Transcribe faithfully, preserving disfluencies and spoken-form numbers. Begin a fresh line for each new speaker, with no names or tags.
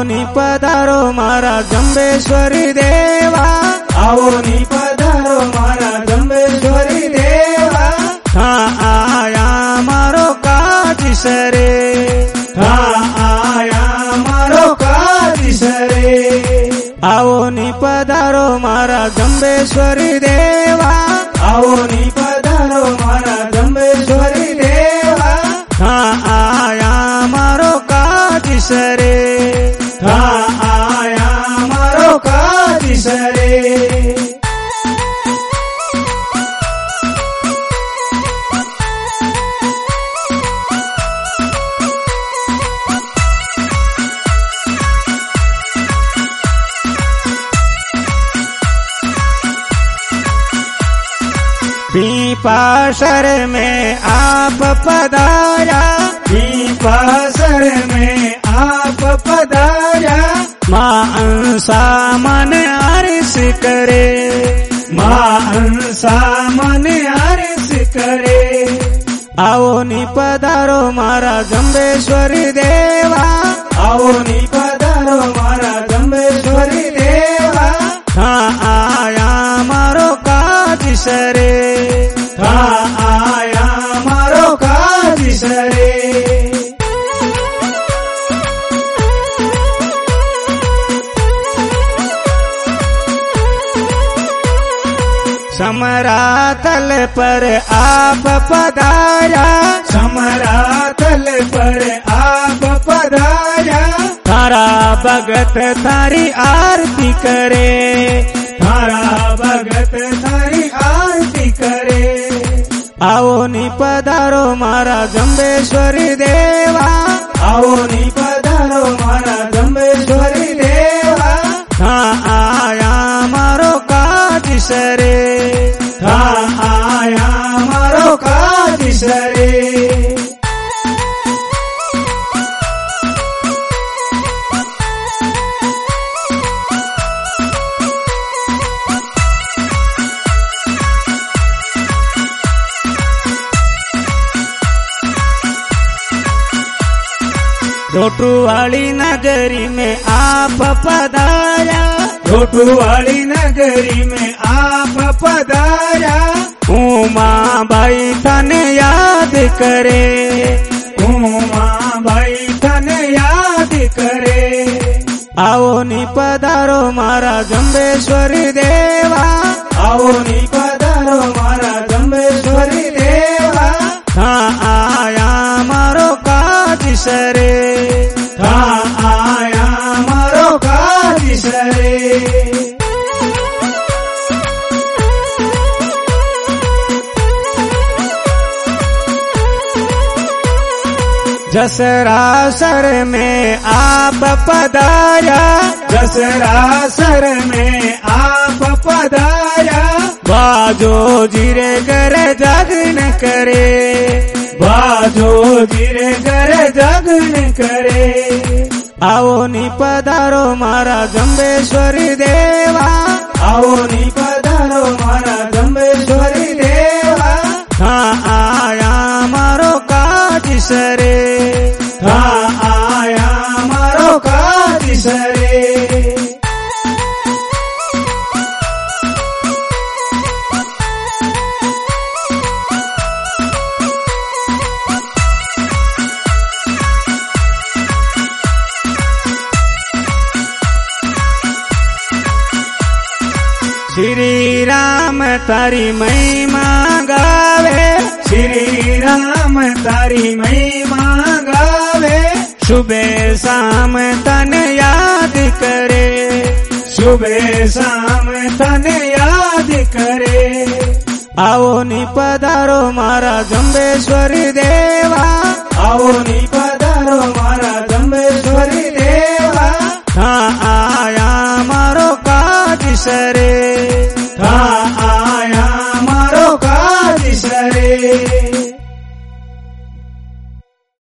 नी पधारो मारा जंबेश्वरी देवा,
आओ नी पधारो मारा जंबेश्वरी देवा।
हाँ आया मारो काज सरे,
हाँ आया मारो काज सरे।
आओ नी पधारो मारा जंबेश्वरी देवा,
आओ नी पधारो मारा जंबेश्वरी देवा।
हाँ आया मारो काज सरे,
हाँ आया मारो काज सरे।
पीपासर में आप पधारा,
पीपासर में आप पधारा।
माँ अंसा मन अर्ष करे,
माँ अंसा मन अर्ष करे।
आओ नी पधारो मारा जंबेश्वरी देवा,
आओ नी पधारो मारा जंबेश्वरी देवा।
हाँ आया मारो काज सरे,
हाँ आया मारो काज सरे।
समरातल पर आप पधारा,
समरातल पर आप पधारा।
तारा भगत थारी आरती करे,
तारा भगत थारी आरती करे।
आओ नी पधारो मारा जंबेश्वरी देवा,
आओ नी पधारो मारा जंबेश्वरी देवा।
हाँ आया मारो काज सरे,
हाँ आया मारो काज सरे।
रोटू वाली नगरी में आप पधारा,
रोटू वाली नगरी में आप पधारा।
उमा भाई तने याद करे,
उमा भाई तने याद करे।
आओ नी पधारो मारा जंबेश्वरी देवा,
आओ नी पधारो मारा जंबेश्वरी देवा।
हाँ आया मारो काज सरे,
हाँ आया मारो काज सरे।
जसरासर में आप पधारा,
जसरासर में आप पधारा।
बाजो जीरे कर जगन करे,
बाजो जीरे कर जगन करे।
आओ नी पधारो मारा जंबेश्वरी देवा,
आओ नी पधारो मारा जंबेश्वरी देवा।
हाँ आया मारो काज सरे,
हाँ आया मारो काज सरे।
श्री राम तारी महिमा गावे,
श्री राम तारी महिमा गावे।
सुबह शाम तन याद करे,
सुबह शाम तन याद करे।
आओ नी पधारो मारा जंबेश्वरी देवा,
आओ नी पधारो मारा जंबेश्वरी देवा।
हाँ आया मारो काज सरे,